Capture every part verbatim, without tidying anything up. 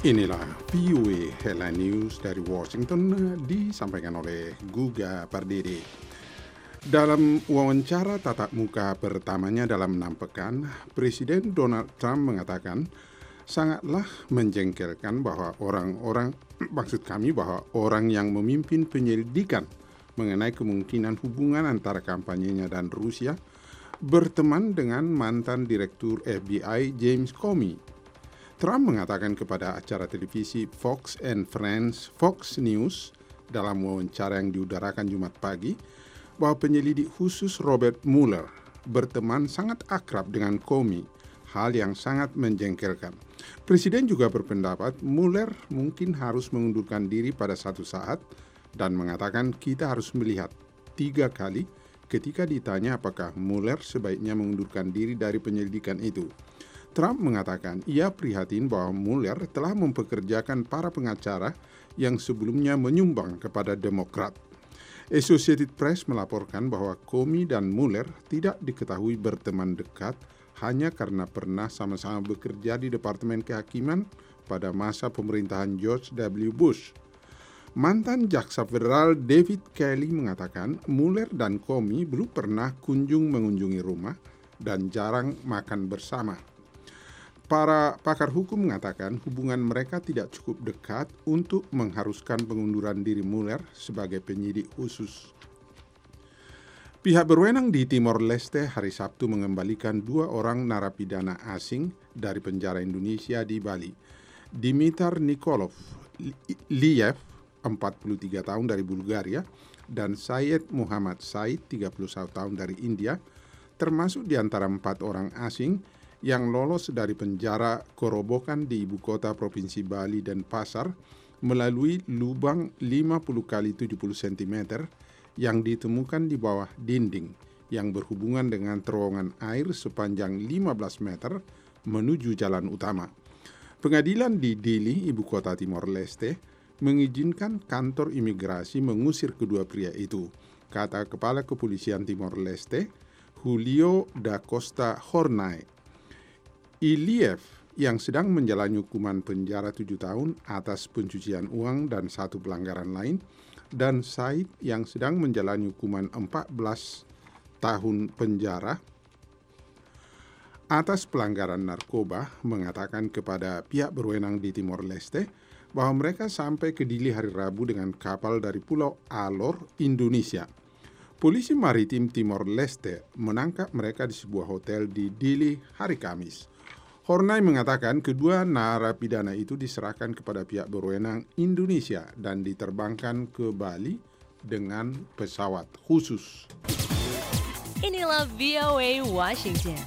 Inilah V O A Headline News dari Washington disampaikan oleh Guga Pardede. Dalam wawancara tatap muka pertamanya dalam enam pekan, Presiden Donald Trump mengatakan sangatlah menjengkelkan bahwa orang-orang, maksud kami bahwa orang yang memimpin penyelidikan mengenai kemungkinan hubungan antara kampanyenya dan Rusia berteman dengan mantan Direktur F B I James Comey. Trump mengatakan kepada acara televisi Fox and Friends Fox News dalam wawancara yang diudarakan Jumat pagi bahwa penyelidik khusus Robert Mueller berteman sangat akrab dengan Comey, hal yang sangat menjengkelkan. Presiden juga berpendapat Mueller mungkin harus mengundurkan diri pada satu saat dan mengatakan kita harus melihat tiga kali ketika ditanya apakah Mueller sebaiknya mengundurkan diri dari penyelidikan itu. Trump mengatakan ia prihatin bahwa Mueller telah mempekerjakan para pengacara yang sebelumnya menyumbang kepada Demokrat. Associated Press melaporkan bahwa Comey dan Mueller tidak diketahui berteman dekat hanya karena pernah sama-sama bekerja di Departemen Kehakiman pada masa pemerintahan George W. Bush. Mantan Jaksa Federal David Kelly mengatakan Mueller dan Comey belum pernah kunjung mengunjungi rumah dan jarang makan bersama. Para pakar hukum mengatakan hubungan mereka tidak cukup dekat untuk mengharuskan pengunduran diri Mueller sebagai penyidik khusus. Pihak berwenang di Timor Leste hari Sabtu mengembalikan dua orang narapidana asing dari penjara Indonesia di Bali. Dimitar Nikolov Liev, empat puluh tiga tahun dari Bulgaria, dan Syed Muhammad Said, tiga puluh satu tahun dari India, termasuk di antara empat orang asing yang lolos dari penjara Korobokan di ibu kota Provinsi Bali dan Pasar melalui lubang lima puluh kali tujuh puluh sentimeter yang ditemukan di bawah dinding yang berhubungan dengan terowongan air sepanjang lima belas meter menuju jalan utama. Pengadilan di Dili, ibu kota Timor Leste, mengizinkan kantor imigrasi mengusir kedua pria itu, kata Kepala Kepolisian Timor Leste, Julio da Costa Hornay. Iliev yang sedang menjalani hukuman penjara tujuh tahun atas pencucian uang dan satu pelanggaran lain, dan Said yang sedang menjalani hukuman empat belas tahun penjara atas pelanggaran narkoba, mengatakan kepada pihak berwenang di Timor Leste bahwa mereka sampai ke Dili hari Rabu dengan kapal dari Pulau Alor, Indonesia. Polisi Maritim Timor Leste menangkap mereka di sebuah hotel di Dili hari Kamis. Hornay mengatakan kedua narapidana itu diserahkan kepada pihak berwenang Indonesia dan diterbangkan ke Bali dengan pesawat khusus. Inilah V O A Washington.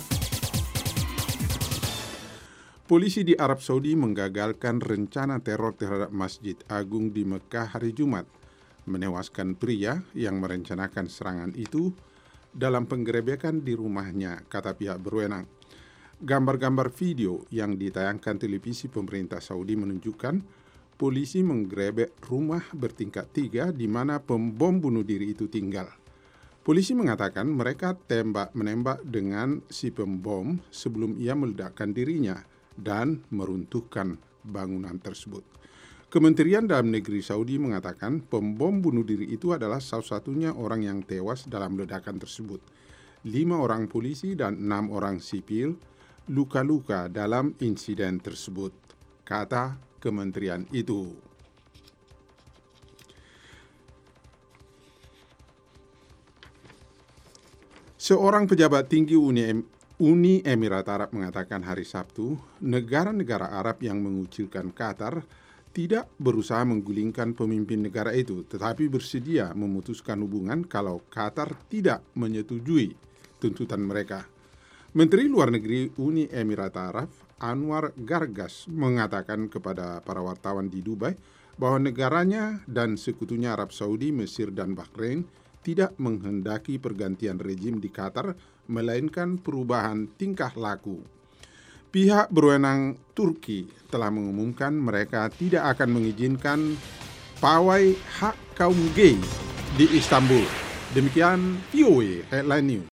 Polisi di Arab Saudi menggagalkan rencana teror terhadap Masjid Agung di Mekah hari Jumat, menewaskan pria yang merencanakan serangan itu dalam penggerebekan di rumahnya, kata pihak berwenang. Gambar-gambar video yang ditayangkan televisi pemerintah Saudi menunjukkan polisi menggerebek rumah bertingkat tiga di mana pembom bunuh diri itu tinggal. Polisi mengatakan mereka tembak-menembak dengan si pembom sebelum ia meledakkan dirinya dan meruntuhkan bangunan tersebut. Kementerian Dalam Negeri Saudi mengatakan pembom bunuh diri itu adalah salah satunya orang yang tewas dalam ledakan tersebut. Lima orang polisi dan enam orang sipil luka-luka dalam insiden tersebut, kata kementerian itu. Seorang pejabat tinggi Uni, Uni Emirat Arab mengatakan hari Sabtu, negara-negara Arab yang mengucilkan Qatar tidak berusaha menggulingkan pemimpin negara itu, tetapi bersedia memutuskan hubungan kalau Qatar tidak menyetujui tuntutan mereka. Menteri Luar Negeri Uni Emirat Arab Anwar Gargas mengatakan kepada para wartawan di Dubai bahwa negaranya dan sekutunya Arab Saudi, Mesir, dan Bahrain tidak menghendaki pergantian rejim di Qatar, melainkan perubahan tingkah laku. Pihak berwenang Turki telah mengumumkan mereka tidak akan mengizinkan pawai hak kaum gay di Istanbul. Demikian V O A Headline News.